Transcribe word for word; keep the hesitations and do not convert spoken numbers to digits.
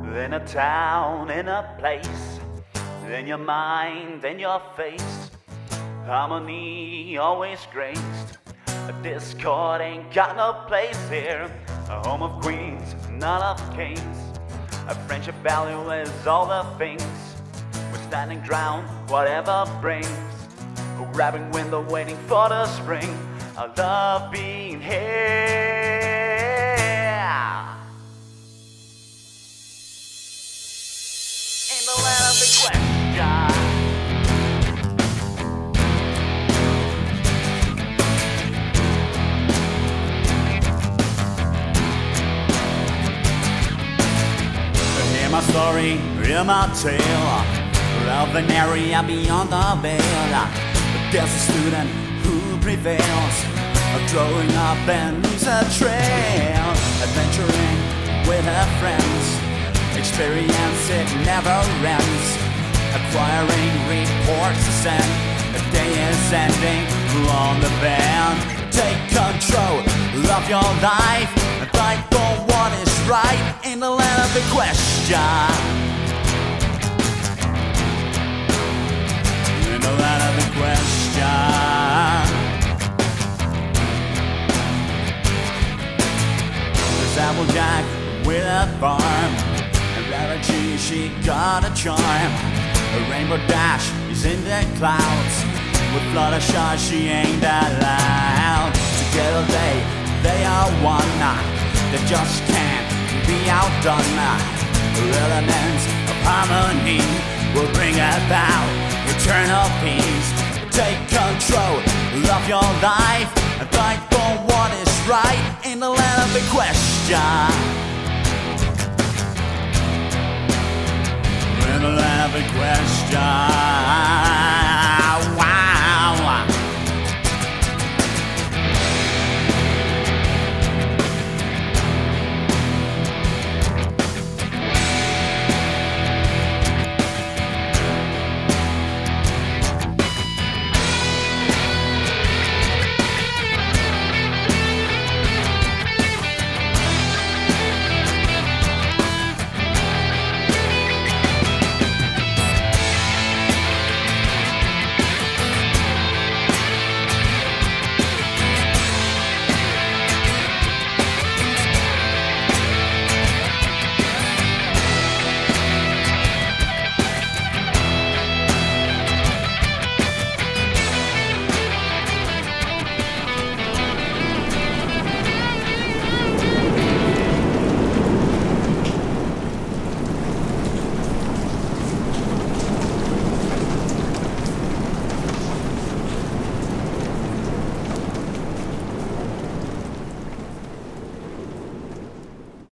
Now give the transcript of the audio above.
in a town, in a place, in your mind, in your face. Harmony always graced. Discord ain't got no place here. A home of queens, not of kings. A friendship value is all the things. We're standing ground, whatever brings. A grabbing window waiting for the spring. I love being here. In the land of the question. Hear my story, hear my tale of an area beyond the veil. There's a student who prevails, growing up and leaves a trail, adventuring with her friends. Experience it never ends, acquiring reports to send. The day is ending on the bend. Take control of your life and fight for what is right in the land of the question. In the land of the question. There's Applejack with a farm, and Lara G, she got a charm. A rainbow dash is in the clouds. With Fluttershy, she ain't allowed. Together they, they are one. They just can't be outdone. Elements of harmony will bring about eternal peace. Take control of your life and fight for what is right in the land of the question. In the land of the question.